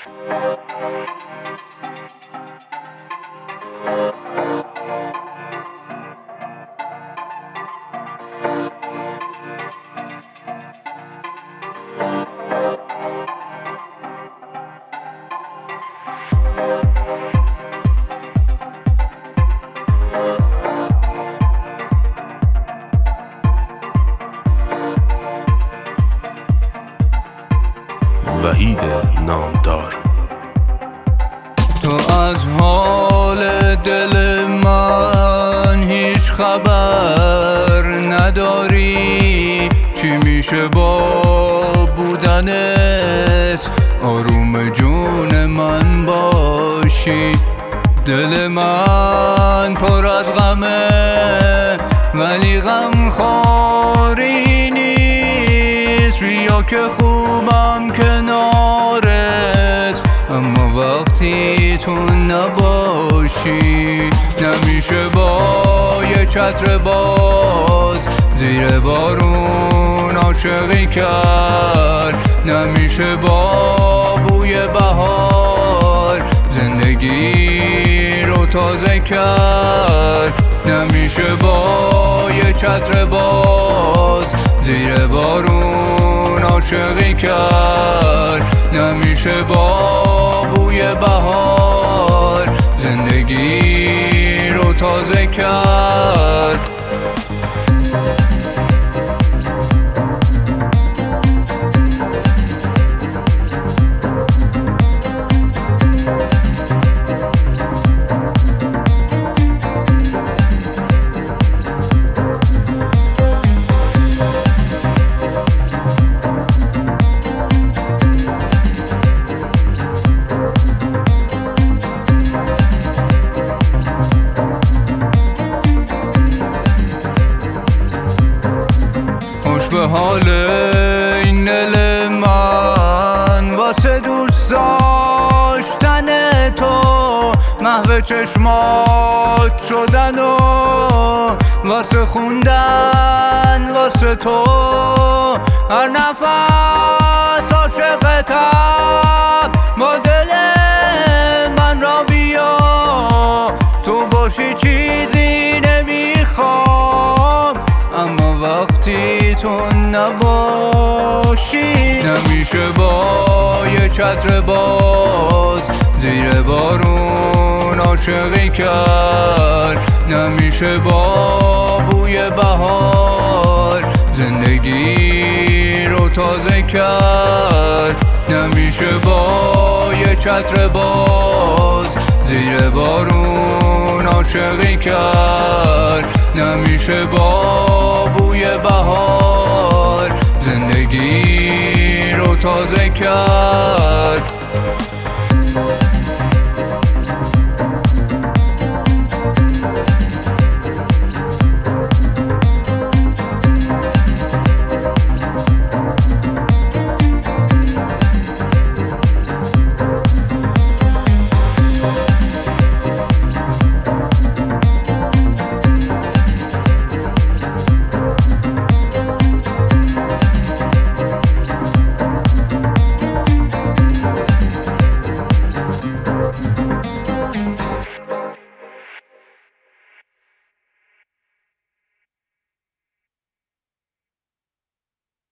وحید نامدار. تو از حال دل من هیچ خبر نداری، چی میشه با بودنت آروم جون من باشی. دل من پر از غمه ولی غم خواری نیست، بیا که خوبم کنارت، اما وقتی تو نباشی نمیشه با یه چتر باز زیر بارون عاشقی کرد، نمیشه با بوی بهار زندگی رو تازه کرد، نمیشه با یه چتر باز زیر بارون عاشقی کرد، نمیشه با بوی بهار زندگی رو تازه کرد. به حال این دل من واسه دوست داشتن تو، محو چشمات شدن و واسه خوندن واسه تو، هر نفس عاشقتم با دل من را بیا، تو باشی چیزی نمیخوام، اما وقتی تو نباشی نمیشه با یه چتر باز زیر بارون عاشقی کرد، نمیشه با بوی بهار زندگی رو تازه کرد، نمیشه با یه چتر باز زیر بارون عاشقی کرد، نمیشه با بوی بهار زندگی رو تازه کرد.